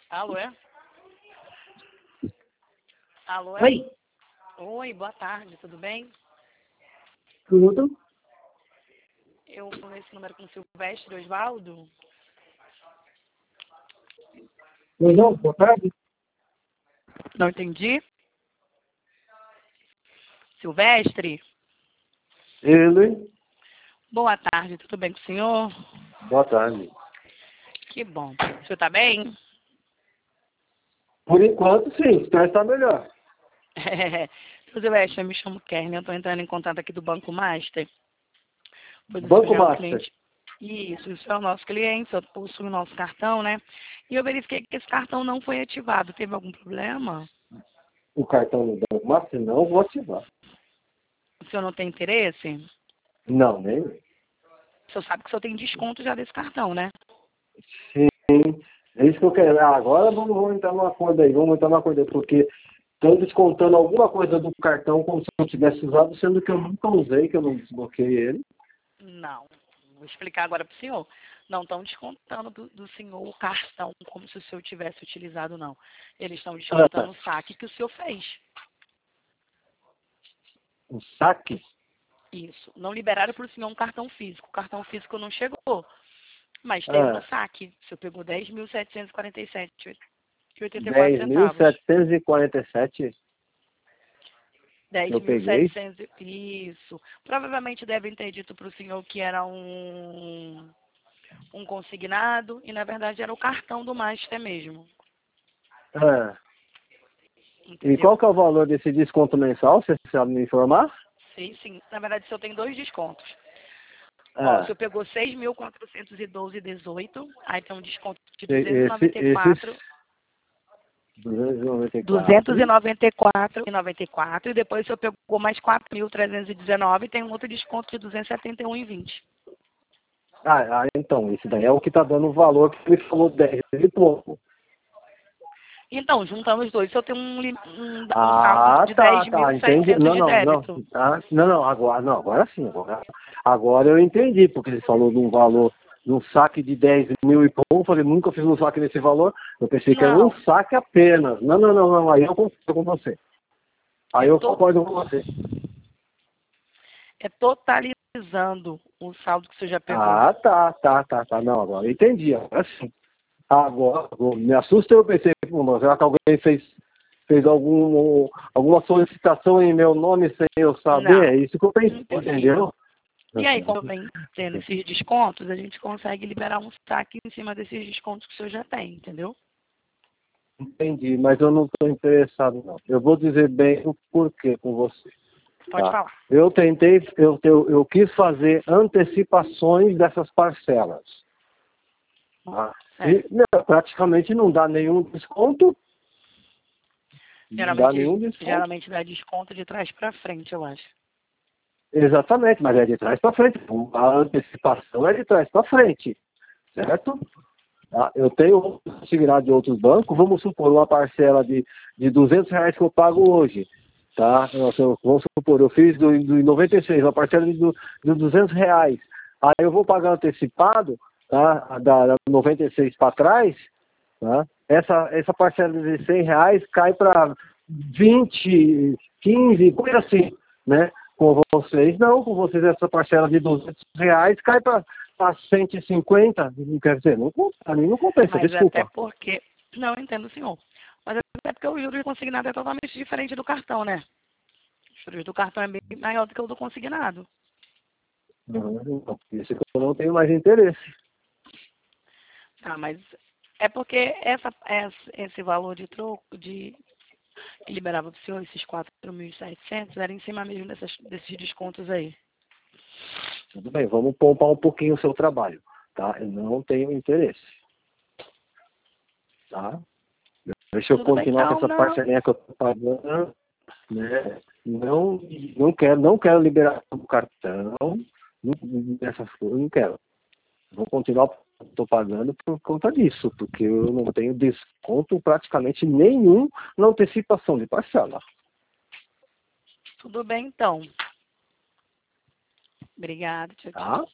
Alô, é? Alô, é? Oi, Oi, boa tarde, tudo bem? tudo? Eu com esse número com o Silvestre Osvaldo. Oi, não, boa tarde. Não entendi. Silvestre, Ele, boa tarde, tudo bem com o senhor? boa tarde. Que bom. O senhor tá bem? Por enquanto, sim, espero estar melhor. Seu Silvestre, eu me chamo Kerner, eu estou entrando em contato aqui do Banco Master. Pois o senhor Banco já é o Master. cliente. Isso, o senhor é o nosso cliente, o senhor possui o nosso cartão, né? E eu verifiquei que esse cartão não foi ativado. Teve algum problema? O cartão do Banco Master não vou ativar. O senhor não tem interesse? Não, nem. O senhor sabe que o senhor tem desconto já desse cartão, né? Sim, é isso que eu quero. Agora vamos entrar numa acordo aí, porque estão descontando alguma coisa do cartão como se eu tivesse usado, sendo que eu nunca usei, que eu não desbloqueei ele. Não. Vou explicar agora para o senhor. Não estão descontando do senhor o cartão como se o senhor tivesse utilizado, não. Eles estão descontando o saque que o senhor fez. Um saque? Isso. Não liberaram para o senhor um cartão físico. O cartão físico não chegou. Mas teve no saque. O senhor pegou 10.747,84 centavos. 10.747 eu peguei. 10.700. Isso. Provavelmente devem ter dito para o senhor que era um consignado e, na verdade, era o cartão do Master mesmo. Ah. E Entendeu? qual que é o valor desse desconto mensal? Você sabe me informar? Sim, sim. Na verdade, o senhor tem dois descontos. Ó, o senhor pegou 6.412,18. Aí tem um desconto de Esses 294,94. E depois o senhor pegou mais 4.319 e tem um outro desconto de 271,20. Então, esse daí é o que está dando o valor que ele falou 10 e pouco. Então, juntando os dois, o senhor tem um saldo de Entendi. 10.600 de débito. Agora sim. Agora eu entendi, porque ele falou de um valor, de um saque de 10 mil e pouco. Eu falei, nunca fiz um saque nesse valor. Eu pensei que era um saque apenas. Não. Aí eu concordo com você. Concordo com você. É totalizando o saldo que o senhor já pegou. Tá. Não, agora eu entendi. Agora sim. Agora, me assusta, eu pensei, será que alguém fez alguma solicitação em meu nome sem eu saber? Não, É isso que eu pensei, entendeu? E aí, como vem tendo esses descontos, a gente consegue liberar um saque em cima desses descontos que o senhor já tem, entendeu? Entendi, mas eu não estou interessado, não. Eu vou dizer bem o porquê com você. Pode falar. Eu quis fazer antecipações dessas parcelas. E praticamente não dá nenhum desconto. Geralmente dá desconto de trás para frente, eu acho. Exatamente, mas é de trás para frente. A antecipação é de trás para frente, certo? Eu tenho consignado de outros bancos, vamos supor, uma parcela de R$ 200 que eu pago hoje. Tá? Vamos supor, eu fiz do 96, uma parcela de R$ 200. Aí eu vou pagar antecipado, tá? Da 96 para trás, tá? Essa parcela de R$ 100 cai para 20, 15, coisa assim, né? Com vocês essa parcela de R$ 200 cai para 150, quer dizer, a mim não compensa, mas desculpa. Até porque, não, eu entendo, senhor, mas até porque o juros consignado é totalmente diferente do cartão, né? O juros do cartão é bem maior do que o do consignado. Isso que eu não tenho mais interesse. Tá, mas é porque esse valor de troco que liberava para o senhor, esses 4.700, era em cima mesmo desses descontos aí. Tudo bem, vamos poupar um pouquinho o seu trabalho, tá? Eu não tenho interesse, tá? Deixa eu continuar com essa parcelinha que eu tô pagando, né? Não quero liberar o cartão, essas coisas, não quero. Vou continuar, estou pagando por conta disso, porque eu não tenho desconto praticamente nenhum na antecipação de parcela. Tudo bem, então. Obrigada, tchau.